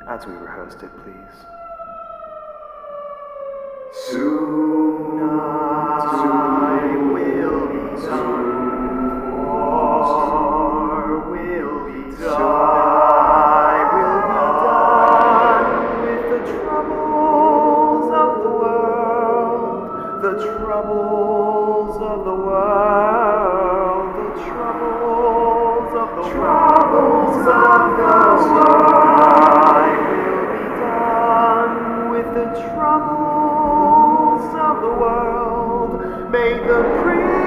as we rehearsed it, please. Soon I will be done. War will be done. With the troubles of the world. The troubles of the world. The troubles of the troubles of the world. I will be done with the troubles of the world. May the